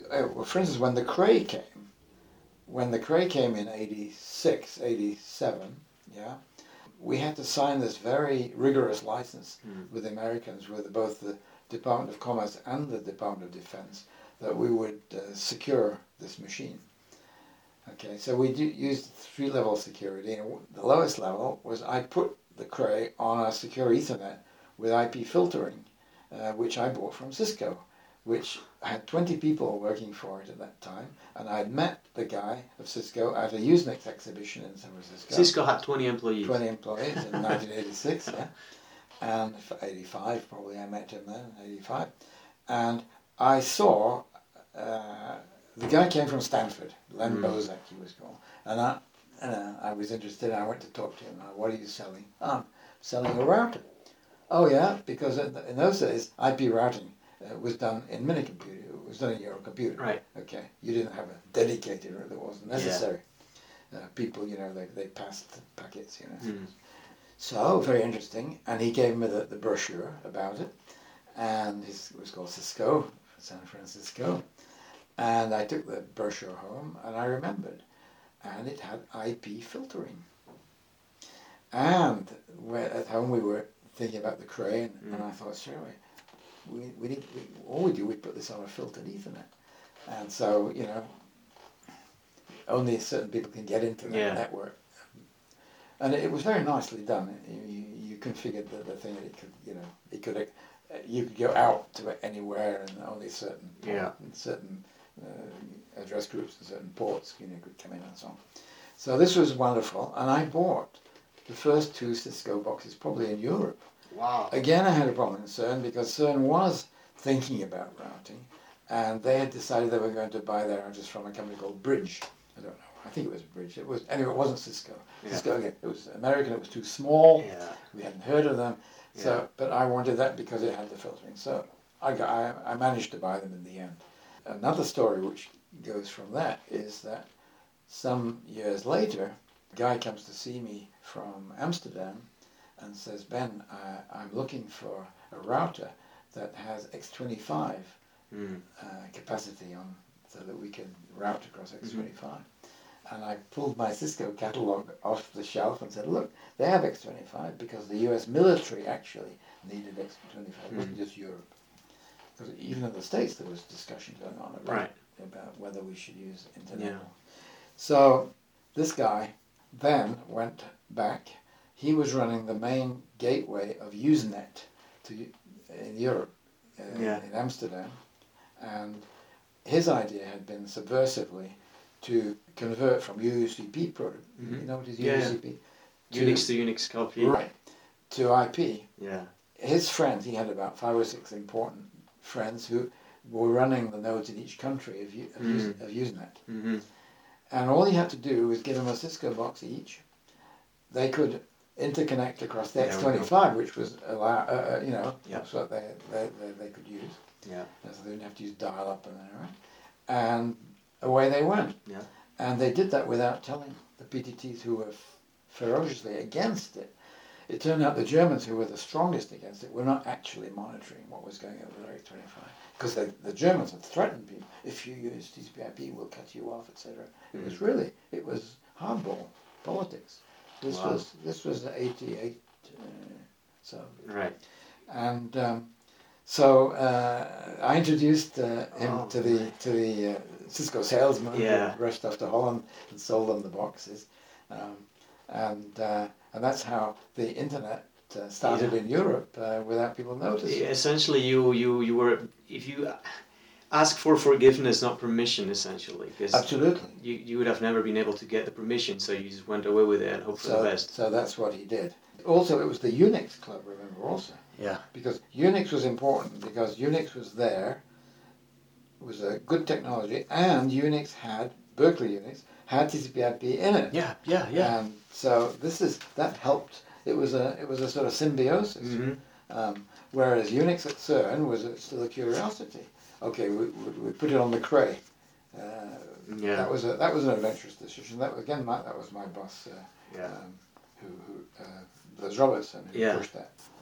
well, for instance, when the Cray came in 86, 87, yeah, we had to sign this very rigorous license with the Americans, with both the Department of Commerce and the Department of Defense, that we would secure this machine. Okay, so we used 3-level security, and the lowest level was I put the Cray on a secure Ethernet with IP filtering, which I bought from Cisco, which had 20 people working for it at that time, and I'd met the guy of Cisco at a Usenix exhibition in San Francisco. Cisco had 20 employees. 20 employees in 1986, yeah. And for 85, probably I met him then, 85. And I saw, the guy came from Stanford, Len Bozak he was called, and I was interested, I went to talk to him. What are you selling? I'm selling a router. Oh yeah, because in those days, IP routing was done in minicomputer. It was done in your computer. Right. Okay. You didn't have a dedicated router. It wasn't necessary. Yeah. People, they passed packets, So, very interesting. And he gave me the brochure about it. And it was called Cisco, San Francisco. And I took the brochure home and I remembered. And it had IP filtering. And at home we were thinking about the Cray, and I thought, straight away, we put this on a filtered Ethernet. And so, only certain people can get into that network. And it was very nicely done. You configured the thing that you could go out to anywhere, and only certain address groups and certain ports could come in and so on. So this was wonderful, and I bought the first 2 Cisco boxes probably in Europe. Wow. Again, I had a problem in CERN because CERN was thinking about routing, and they had decided they were going to buy their routers from a company called Bridge. I don't know. I think it was Bridge. It wasn't Cisco. Yeah. Cisco, again, it was American. It was too small. Yeah. We hadn't heard of them. So, but I wanted that because it had the filtering. So I managed to buy them in the end. Another story which goes from that is that some years later, a guy comes to see me from Amsterdam and says, Ben, I'm looking for a router that has X25 capacity on, so that we can route across X25. And I pulled my Cisco catalog off the shelf and said, look, they have X25 because the US military actually needed X25. It wasn't just Europe. Because even in the States there was discussion going on about whether we should use internet. Yeah. So this guy then went back. He was running the main gateway of Usenet in Europe, in Amsterdam, and his idea had been subversively to convert from UCP protocol. You know what is UCP? Unix to Unix copy. Right, to IP. Yeah. His friends, he had about 5 or 6 important friends who were running the nodes in each country of Usenet. And all he had to do was give them a Cisco box each. They could interconnect across the X25, which was that's what they could use. Yeah. So they didn't have to use dial-up and everything. And away they went. Yeah. And they did that without telling the PTTs, who were ferociously against it. It turned out the Germans, who were the strongest against it, were not actually monitoring what was going on with X25. Because the Germans had threatened people, if you use TCP/IP, we'll cut you off, etc. It was hardball politics. This was 88, right. And so I introduced him to the Cisco salesman who rushed off to Holland and sold them the boxes, and that's how the internet started in Europe without people noticing. Essentially, you were, if you ask for forgiveness, not permission, essentially. Because absolutely. You would have never been able to get the permission, so you just went away with it and hoped for the best. So that's what he did. Also, it was the Unix Club, remember, also. Yeah. Because Unix was important, because Unix was there, it was a good technology, and Unix had, Berkeley Unix, had TCP/IP in it. Yeah. And so that helped. It was a sort of symbiosis. Whereas Unix at CERN was still a curiosity. Okay, we put it on the Cray. That was an adventurous decision. That was my boss, Les Robertson, who pushed that.